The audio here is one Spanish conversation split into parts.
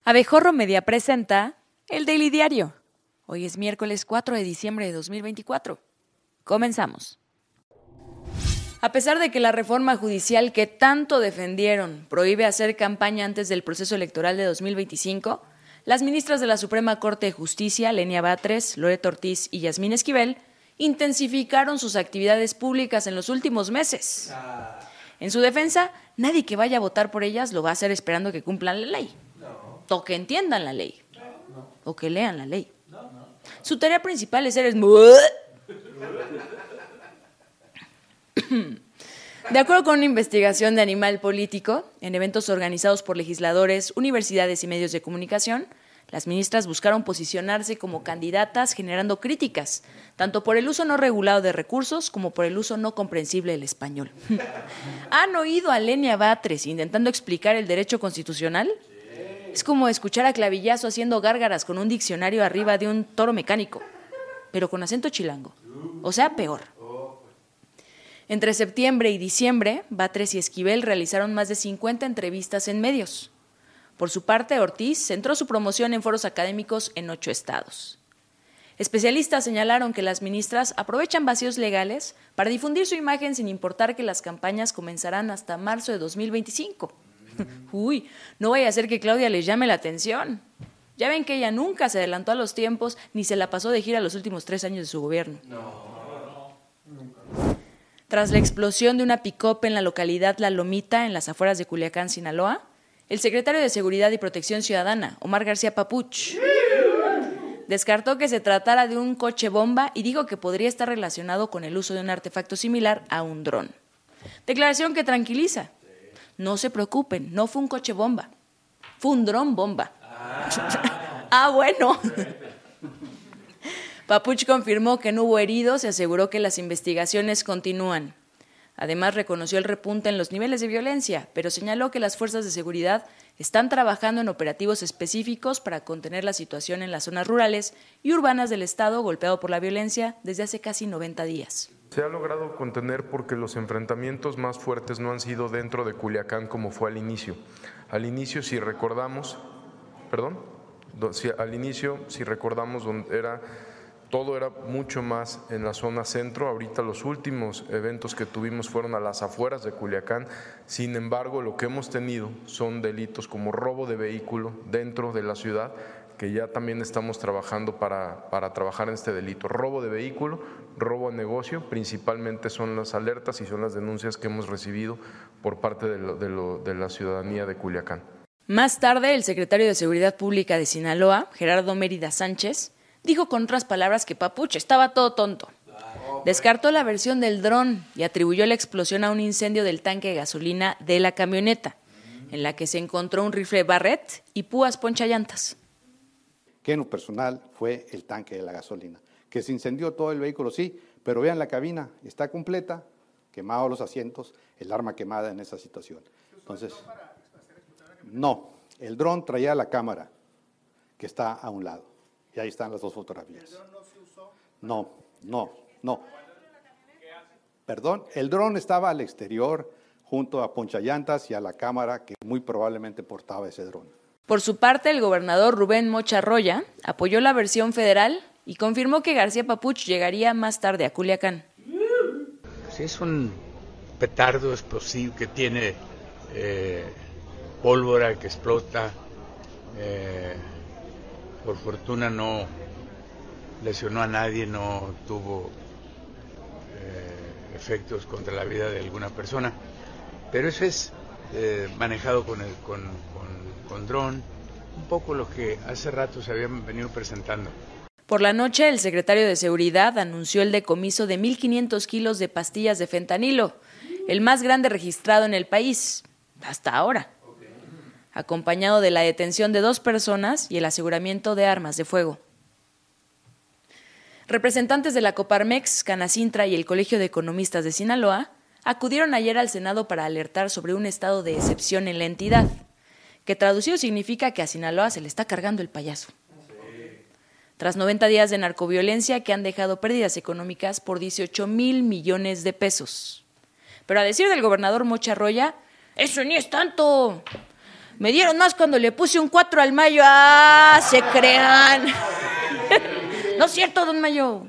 Abejorro Media presenta el Daily Diario. Hoy es miércoles 4 de diciembre de 2024. Comenzamos. A pesar de que la reforma judicial que tanto defendieron prohíbe hacer campaña antes del proceso electoral de 2025, las ministras de la Suprema Corte de Justicia, Lenia Batres, Loreto Ortiz y Yasmín Esquivel, intensificaron sus actividades públicas en los últimos meses. En su defensa, nadie que vaya a votar por ellas lo va a hacer esperando que cumplan la ley. O que entiendan la ley. O que lean la ley. Su tarea principal es ser... De acuerdo con una investigación de Animal Político, en eventos organizados por legisladores, universidades y medios de comunicación, las ministras buscaron posicionarse como candidatas generando críticas, tanto por el uso no regulado de recursos como por el uso no comprensible del español. ¿Han oído a Lenia Batres intentando explicar el derecho constitucional? Es como escuchar a Clavillazo haciendo gárgaras con un diccionario arriba de un toro mecánico, pero con acento chilango, o sea, peor. Entre septiembre y diciembre, Batres y Esquivel realizaron más de 50 entrevistas en medios. Por su parte, Ortiz centró su promoción en foros académicos en 8 estados. Especialistas señalaron que las ministras aprovechan vacíos legales para difundir su imagen sin importar que las campañas comenzarán hasta marzo de 2025. Uy, no vaya a ser que Claudia les llame la atención. Ya ven que ella nunca se adelantó a los tiempos ni se la pasó de gira los últimos 3 años de su gobierno. Tras la explosión de una pick-up en la localidad La Lomita, en las afueras de Culiacán, Sinaloa, el secretario de Seguridad y Protección Ciudadana, Omar García Papuch, descartó que se tratara de un coche bomba y dijo que podría estar relacionado con el uso de un artefacto similar a un dron. Declaración que tranquiliza. No se preocupen, no fue un coche bomba, fue un dron bomba. Bueno. Papuch confirmó que no hubo heridos y aseguró que las investigaciones continúan. Además, reconoció el repunte en los niveles de violencia, pero señaló que las fuerzas de seguridad están trabajando en operativos específicos para contener la situación en las zonas rurales y urbanas del estado golpeado por la violencia desde hace casi 90 días. Se ha logrado contener porque los enfrentamientos más fuertes no han sido dentro de Culiacán como fue al inicio. Al inicio, si recordamos, todo era mucho más en la zona centro. Ahorita los últimos eventos que tuvimos fueron a las afueras de Culiacán. Sin embargo, lo que hemos tenido son delitos como robo de vehículo dentro de la ciudad, que ya también estamos trabajando para trabajar en este delito. Robo de vehículo, robo a negocio, principalmente son las alertas y son las denuncias que hemos recibido por parte de la ciudadanía de Culiacán. Más tarde, el secretario de Seguridad Pública de Sinaloa, Gerardo Mérida Sánchez, dijo con otras palabras que Papuch estaba todo tonto. Descartó la versión del dron y atribuyó la explosión a un incendio del tanque de gasolina de la camioneta, en la que se encontró un rifle Barrett y púas ponchallantas. Que en lo personal fue el tanque de la gasolina, que se incendió todo el vehículo, sí, pero vean la cabina, está completa, quemados los asientos, el arma quemada en esa situación. Entonces, no, el dron traía la cámara, que está a un lado, y ahí están las 2 fotografías. ¿El dron no se usó? No. Perdón, el dron estaba al exterior, junto a ponchallantas y a la cámara que muy probablemente portaba ese dron. Por su parte, el gobernador Rubén Mocha Roya apoyó la versión federal y confirmó que García Papuch llegaría más tarde a Culiacán. Sí, es un petardo explosivo que tiene pólvora que explota. Por fortuna no lesionó a nadie, no tuvo efectos contra la vida de alguna persona. Pero eso es manejado con dron, un poco lo que hace rato se habían venido presentando. Por la noche, el secretario de Seguridad anunció el decomiso de 1,500 kilos de pastillas de fentanilo, el más grande registrado en el país, hasta ahora, acompañado de la detención de 2 personas y el aseguramiento de armas de fuego. Representantes de la Coparmex, Canacintra y el Colegio de Economistas de Sinaloa acudieron ayer al Senado para alertar sobre un estado de excepción en la entidad, que traducido significa que a Sinaloa se le está cargando el payaso. Tras 90 días de narcoviolencia que han dejado pérdidas económicas por 18,000 millones de pesos. Pero a decir del gobernador Mocha Roya, ¡eso ni es tanto! Me dieron más cuando le puse un 4 al Mayo. ¡Ah, se crean! No es cierto, don Mayo.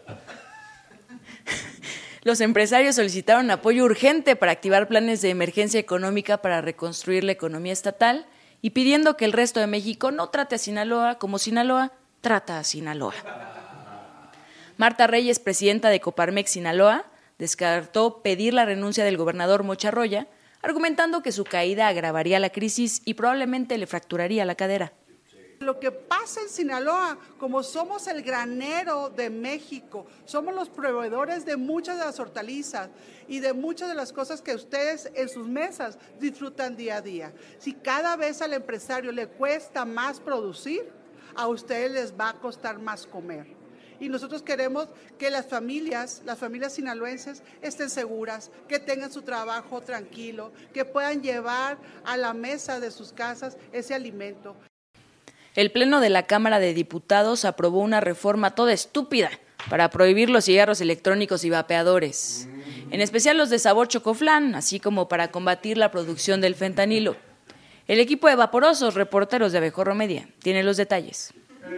Los empresarios solicitaron apoyo urgente para activar planes de emergencia económica para reconstruir la economía estatal y pidiendo que el resto de México no trate a Sinaloa como Sinaloa trata a Sinaloa. Marta Reyes, presidenta de Coparmex Sinaloa, descartó pedir la renuncia del gobernador Mocha Roya, argumentando que su caída agravaría la crisis y probablemente le fracturaría la cadera. Lo que pasa en Sinaloa, como somos el granero de México, somos los proveedores de muchas de las hortalizas y de muchas de las cosas que ustedes en sus mesas disfrutan día a día. Si cada vez al empresario le cuesta más producir, a ustedes les va a costar más comer. Y nosotros queremos que las familias sinaloenses estén seguras, que tengan su trabajo tranquilo, que puedan llevar a la mesa de sus casas ese alimento. El Pleno de la Cámara de Diputados aprobó una reforma toda estúpida para prohibir los cigarros electrónicos y vapeadores, en especial los de sabor chocoflán, así como para combatir la producción del fentanilo. El equipo de vaporosos reporteros de Abejorro Media tiene los detalles.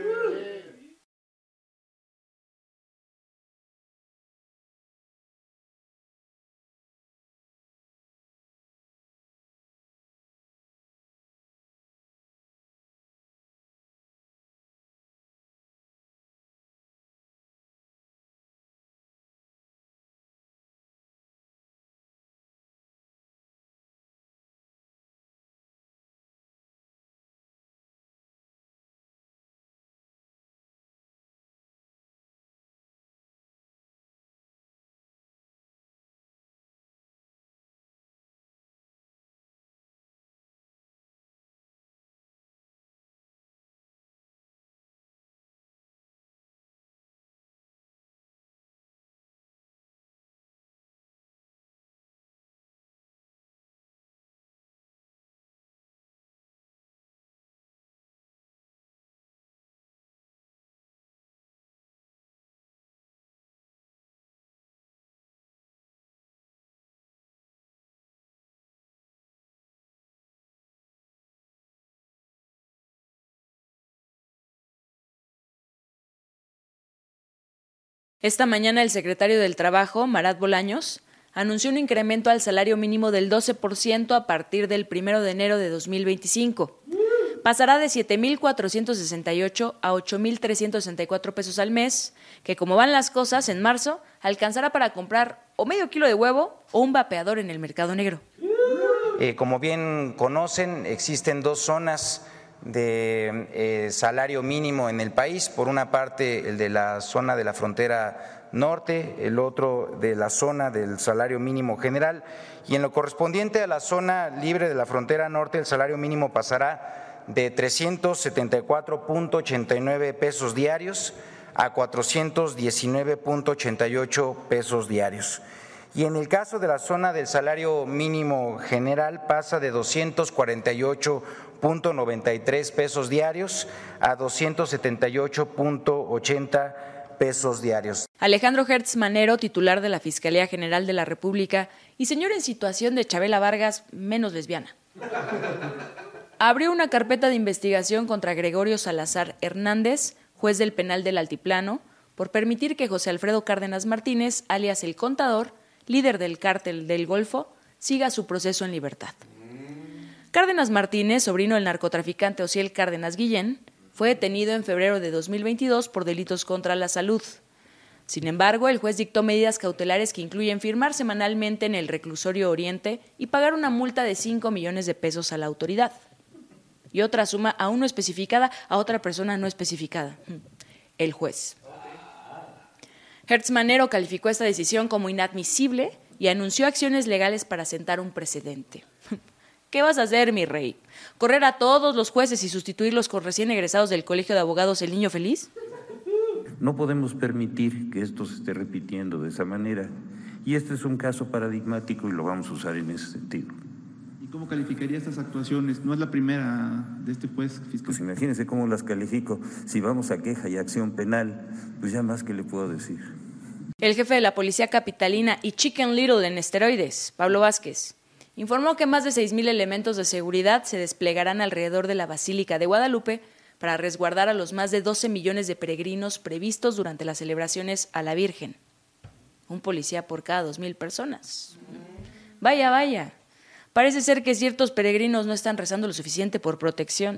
Esta mañana el secretario del Trabajo, Marat Bolaños, anunció un incremento al salario mínimo del 12% a partir del 1 de enero de 2025. Pasará de 7,468 a 8,364 pesos al mes, que como van las cosas, en marzo alcanzará para comprar o medio kilo de huevo o un vapeador en el mercado negro. Como bien conocen, existen dos zonas de salario mínimo en el país, por una parte el de la zona de la frontera norte, el otro de la zona del salario mínimo general, y en lo correspondiente a la zona libre de la frontera norte, el salario mínimo pasará de 374.89 pesos diarios a 419.88 pesos diarios. Y en el caso de la zona del salario mínimo general pasa de 248.93 pesos diarios a 278.80 pesos diarios. Alejandro Hertz Manero, titular de la Fiscalía General de la República y señor en situación de Chabela Vargas menos lesbiana, abrió una carpeta de investigación contra Gregorio Salazar Hernández, juez del penal del Altiplano, por permitir que José Alfredo Cárdenas Martínez, alias El Contador, líder del cártel del Golfo, siga su proceso en libertad. Cárdenas Martínez, sobrino del narcotraficante Osiel Cárdenas Guillén, fue detenido en febrero de 2022 por delitos contra la salud. Sin embargo, el juez dictó medidas cautelares que incluyen firmar semanalmente en el reclusorio Oriente y pagar una multa de 5 millones de pesos a la autoridad. Y otra suma aún no especificada a otra persona no especificada, el juez. Hertz Manero calificó esta decisión como inadmisible y anunció acciones legales para sentar un precedente. ¿Qué vas a hacer, mi rey? ¿Correr a todos los jueces y sustituirlos con recién egresados del Colegio de Abogados El Niño Feliz? No podemos permitir que esto se esté repitiendo de esa manera. Y este es un caso paradigmático y lo vamos a usar en ese sentido. ¿Y cómo calificaría estas actuaciones? No es la primera de este juez fiscal. Pues imagínense cómo las califico. Si vamos a queja y acción penal, pues ya más que le puedo decir. El jefe de la Policía Capitalina y Chicken Little en esteroides, Pablo Vázquez, informó que más de 6,000 elementos de seguridad se desplegarán alrededor de la Basílica de Guadalupe para resguardar a los más de 12 millones de peregrinos previstos durante las celebraciones a la Virgen. Un policía por cada 2,000 personas. Vaya, vaya. Parece ser que ciertos peregrinos no están rezando lo suficiente por protección.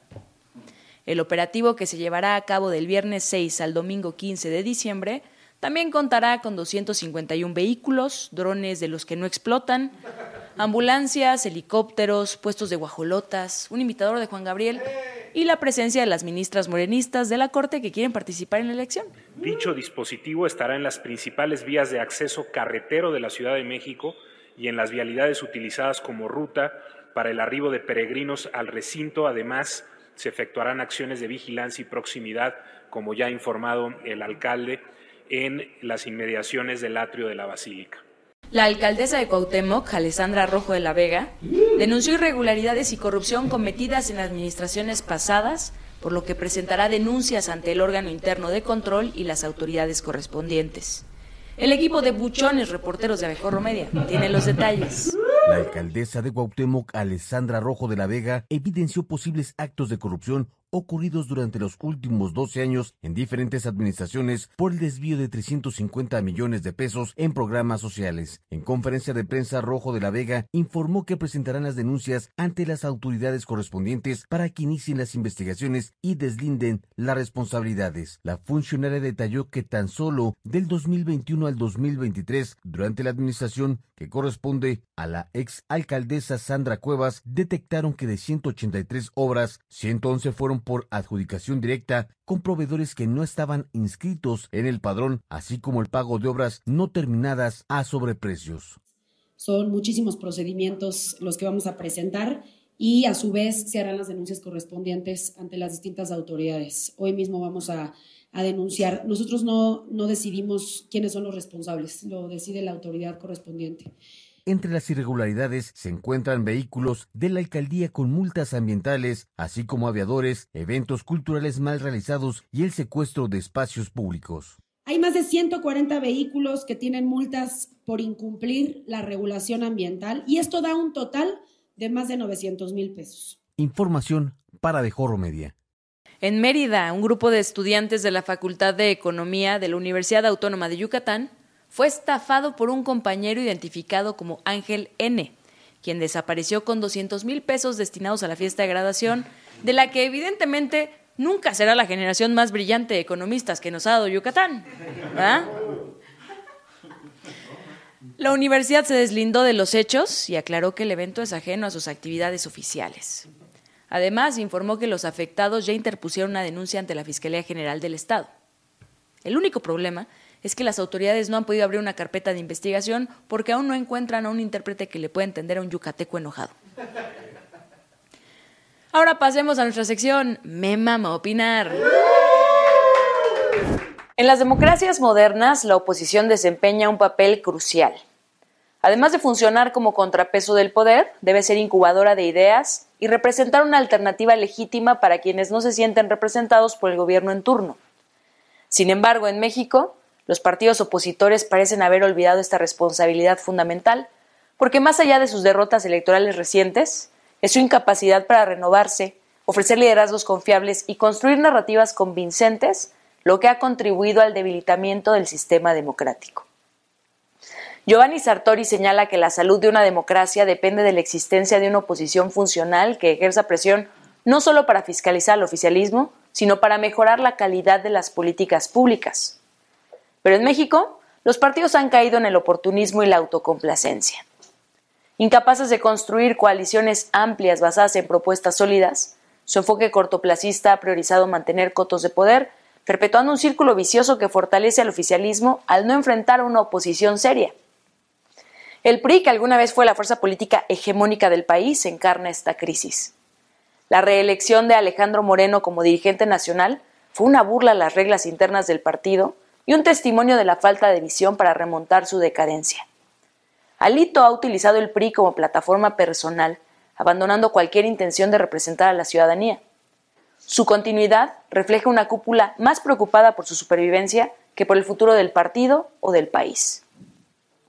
El operativo, que se llevará a cabo del viernes 6 al domingo 15 de diciembre, también contará con 251 vehículos, drones de los que no explotan, ambulancias, helicópteros, puestos de guajolotas, un imitador de Juan Gabriel y la presencia de las ministras morenistas de la Corte que quieren participar en la elección. Dicho dispositivo estará en las principales vías de acceso carretero de la Ciudad de México y en las vialidades utilizadas como ruta para el arribo de peregrinos al recinto. Además, se efectuarán acciones de vigilancia y proximidad, como ya ha informado el alcalde, en las inmediaciones del atrio de la Basílica. La alcaldesa de Cuauhtémoc, Alessandra Rojo de la Vega, denunció irregularidades y corrupción cometidas en administraciones pasadas, por lo que presentará denuncias ante el órgano interno de control y las autoridades correspondientes. El equipo de buchones reporteros de Abejorro Media tiene los detalles. La alcaldesa de Cuauhtémoc, Alessandra Rojo de la Vega, evidenció posibles actos de corrupción ocurridos durante los últimos 12 años en diferentes administraciones por el desvío de 350 millones de pesos en programas sociales. En conferencia de prensa, Rojo de la Vega informó que presentarán las denuncias ante las autoridades correspondientes para que inicien las investigaciones y deslinden las responsabilidades. La funcionaria detalló que tan solo del 2021 al 2023, durante la administración que corresponde a la ex alcaldesa Sandra Cuevas, detectaron que de 183 obras, 111 fueron por adjudicación directa con proveedores que no estaban inscritos en el padrón, así como el pago de obras no terminadas a sobreprecios. Son muchísimos procedimientos los que vamos a presentar y a su vez se harán las denuncias correspondientes ante las distintas autoridades. Hoy mismo vamos a denunciar. Nosotros no decidimos quiénes son los responsables, lo decide la autoridad correspondiente. Entre las irregularidades se encuentran vehículos de la alcaldía con multas ambientales, así como aviadores, eventos culturales mal realizados y el secuestro de espacios públicos. Hay más de 140 vehículos que tienen multas por incumplir la regulación ambiental y esto da un total de más de 900,000 pesos. Información para Abejorro Media. En Mérida, un grupo de estudiantes de la Facultad de Economía de la Universidad Autónoma de Yucatán fue estafado por un compañero identificado como Ángel N., quien desapareció con 200,000 pesos destinados a la fiesta de graduación, de la que evidentemente nunca será la generación más brillante de economistas que nos ha dado Yucatán, ¿verdad? La universidad se deslindó de los hechos y aclaró que el evento es ajeno a sus actividades oficiales. Además, informó que los afectados ya interpusieron una denuncia ante la Fiscalía General del Estado. El único problema es que las autoridades no han podido abrir una carpeta de investigación porque aún no encuentran a un intérprete que le pueda entender a un yucateco enojado. Ahora pasemos a nuestra sección Me Mama Opinar. En las democracias modernas, la oposición desempeña un papel crucial. Además de funcionar como contrapeso del poder, debe ser incubadora de ideas y representar una alternativa legítima para quienes no se sienten representados por el gobierno en turno. Sin embargo, en México, los partidos opositores parecen haber olvidado esta responsabilidad fundamental, porque más allá de sus derrotas electorales recientes, es su incapacidad para renovarse, ofrecer liderazgos confiables y construir narrativas convincentes lo que ha contribuido al debilitamiento del sistema democrático. Giovanni Sartori señala que la salud de una democracia depende de la existencia de una oposición funcional que ejerza presión no solo para fiscalizar al oficialismo, sino para mejorar la calidad de las políticas públicas. Pero en México, los partidos han caído en el oportunismo y la autocomplacencia. Incapaces de construir coaliciones amplias basadas en propuestas sólidas, su enfoque cortoplacista ha priorizado mantener cotos de poder, perpetuando un círculo vicioso que fortalece al oficialismo al no enfrentar a una oposición seria. El PRI, que alguna vez fue la fuerza política hegemónica del país, encarna esta crisis. La reelección de Alejandro Moreno como dirigente nacional fue una burla a las reglas internas del partido y un testimonio de la falta de visión para remontar su decadencia. Alito ha utilizado el PRI como plataforma personal, abandonando cualquier intención de representar a la ciudadanía. Su continuidad refleja una cúpula más preocupada por su supervivencia que por el futuro del partido o del país.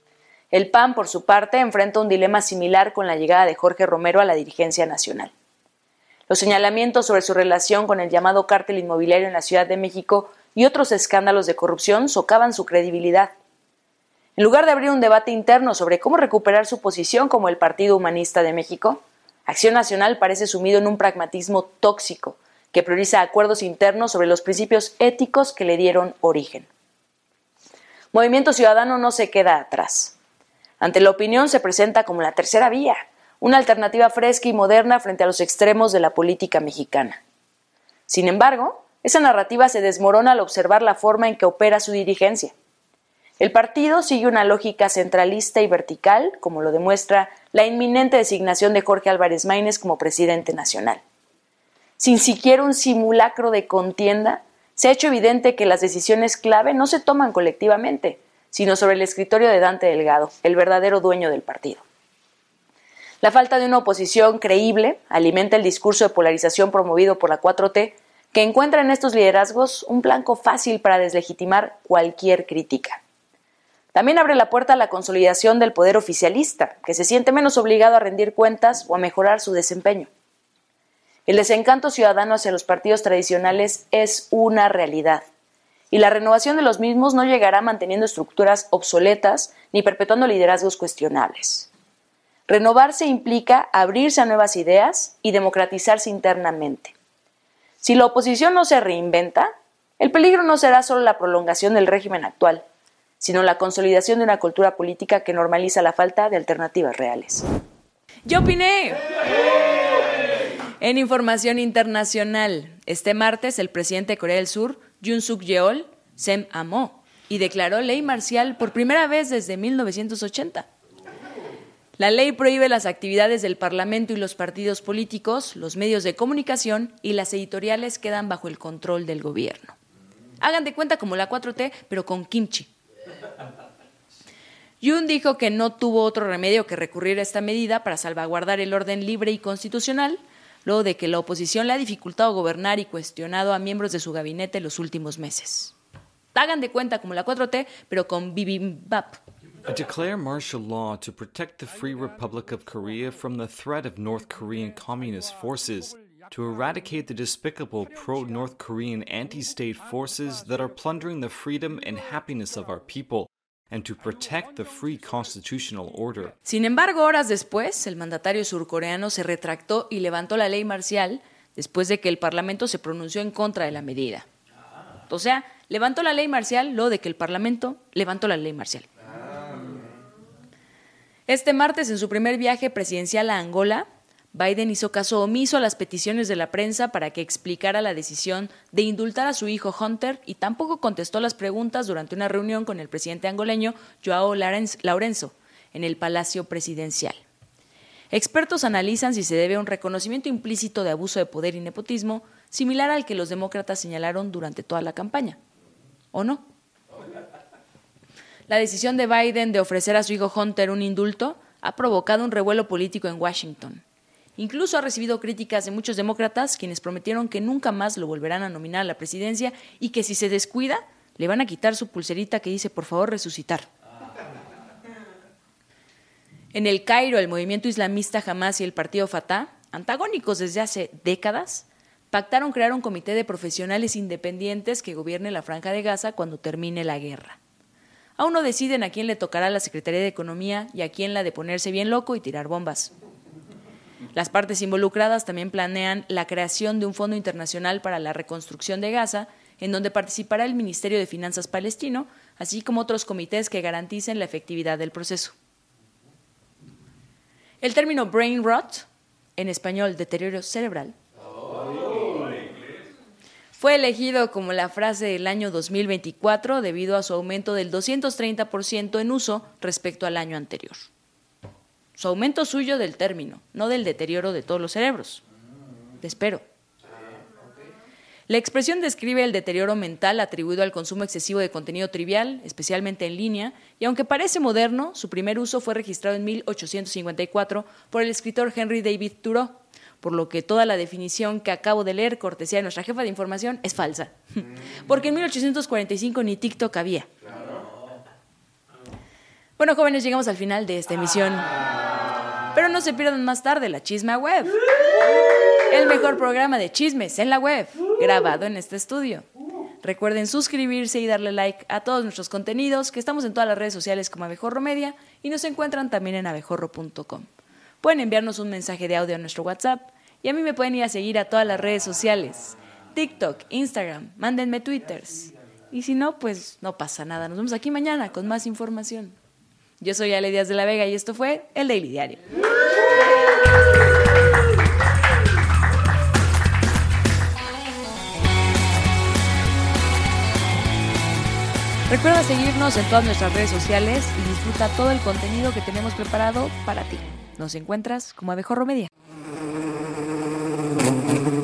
El PAN, por su parte, enfrenta un dilema similar con la llegada de Jorge Romero a la dirigencia nacional. Los señalamientos sobre su relación con el llamado cártel inmobiliario en la Ciudad de México y otros escándalos de corrupción socavan su credibilidad. En lugar de abrir un debate interno sobre cómo recuperar su posición como el Partido Humanista de México, Acción Nacional parece sumido en un pragmatismo tóxico que prioriza acuerdos internos sobre los principios éticos que le dieron origen. Movimiento Ciudadano no se queda atrás. Ante la opinión se presenta como la tercera vía, una alternativa fresca y moderna frente a los extremos de la política mexicana. Sin embargo, esa narrativa se desmorona al observar la forma en que opera su dirigencia. El partido sigue una lógica centralista y vertical, como lo demuestra la inminente designación de Jorge Álvarez Maínez como presidente nacional. Sin siquiera un simulacro de contienda, se ha hecho evidente que las decisiones clave no se toman colectivamente, sino sobre el escritorio de Dante Delgado, el verdadero dueño del partido. La falta de una oposición creíble alimenta el discurso de polarización promovido por la 4T, que encuentra en estos liderazgos un blanco fácil para deslegitimar cualquier crítica. También abre la puerta a la consolidación del poder oficialista, que se siente menos obligado a rendir cuentas o a mejorar su desempeño. El desencanto ciudadano hacia los partidos tradicionales es una realidad, y la renovación de los mismos no llegará manteniendo estructuras obsoletas ni perpetuando liderazgos cuestionables. Renovarse implica abrirse a nuevas ideas y democratizarse internamente. Si la oposición no se reinventa, el peligro no será solo la prolongación del régimen actual, sino la consolidación de una cultura política que normaliza la falta de alternativas reales. ¡Yo opiné! En información internacional, este martes el presidente de Corea del Sur, Yoon Suk Yeol, se amó y declaró ley marcial por primera vez desde 1980. La ley prohíbe las actividades del Parlamento y los partidos políticos, los medios de comunicación y las editoriales quedan bajo el control del gobierno. Hagan de cuenta como la 4T, pero con kimchi. Yoon dijo que no tuvo otro remedio que recurrir a esta medida para salvaguardar el orden libre y constitucional, luego de que la oposición le ha dificultado gobernar y cuestionado a miembros de su gabinete los últimos meses. Hagan de cuenta como la 4T, pero con bibimbap. I declare martial law to protect the Free Republic of Korea from the threat of North Korean communist forces, to eradicate the despicable pro-North Korean anti-state forces that are plundering the freedom and happiness of our people, and to protect the free constitutional order. Sin embargo, horas después, el mandatario surcoreano se retractó y levantó la ley marcial después de que el Parlamento se pronunció en contra de la medida. O sea, levantó la ley marcial luego de que el Parlamento levantó la ley marcial. Este martes, en su primer viaje presidencial a Angola, Biden hizo caso omiso a las peticiones de la prensa para que explicara la decisión de indultar a su hijo Hunter y tampoco contestó las preguntas durante una reunión con el presidente angoleño João Lourenço en el Palacio Presidencial. Expertos analizan si se debe a un reconocimiento implícito de abuso de poder y nepotismo, similar al que los demócratas señalaron durante toda la campaña. ¿O no? La decisión de Biden de ofrecer a su hijo Hunter un indulto ha provocado un revuelo político en Washington. Incluso ha recibido críticas de muchos demócratas, quienes prometieron que nunca más lo volverán a nominar a la presidencia y que si se descuida, le van a quitar su pulserita que dice, por favor, resucitar. En el Cairo, el movimiento islamista Hamás y el partido Fatah, antagónicos desde hace décadas, pactaron crear un comité de profesionales independientes que gobierne la Franja de Gaza cuando termine la guerra. Aún no deciden a quién le tocará la Secretaría de Economía y a quién la de ponerse bien loco y tirar bombas. Las partes involucradas también planean la creación de un fondo internacional para la reconstrucción de Gaza, en donde participará el Ministerio de Finanzas palestino, así como otros comités que garanticen la efectividad del proceso. El término brain rot, en español deterioro cerebral, fue elegido como la frase del año 2024 debido a su aumento del 230% en uso respecto al año anterior. Su aumento suyo del término, no del deterioro de todos los cerebros. Te espero. La expresión describe el deterioro mental atribuido al consumo excesivo de contenido trivial, especialmente en línea, y aunque parece moderno, su primer uso fue registrado en 1854 por el escritor Henry David Thoreau, por lo que toda la definición que acabo de leer, cortesía de nuestra jefa de información, es falsa. Porque en 1845 ni TikTok había. Bueno, jóvenes, llegamos al final de esta emisión. Pero no se pierdan más tarde la Chisma Web. El mejor programa de chismes en la web, grabado en este estudio. Recuerden suscribirse y darle like a todos nuestros contenidos, que estamos en todas las redes sociales como Abejorro Media y nos encuentran también en abejorro.com. Pueden enviarnos un mensaje de audio a nuestro WhatsApp y a mí me pueden ir a seguir a todas las redes sociales, TikTok, Instagram, mándenme twitters. Y si no, pues no pasa nada. Nos vemos aquí mañana con más información. Yo soy Ale Díaz de la Vega y esto fue El Daily Diario. Recuerda seguirnos en todas nuestras redes sociales y disfruta todo el contenido que tenemos preparado para ti. Nos encuentras como Abejorro Media.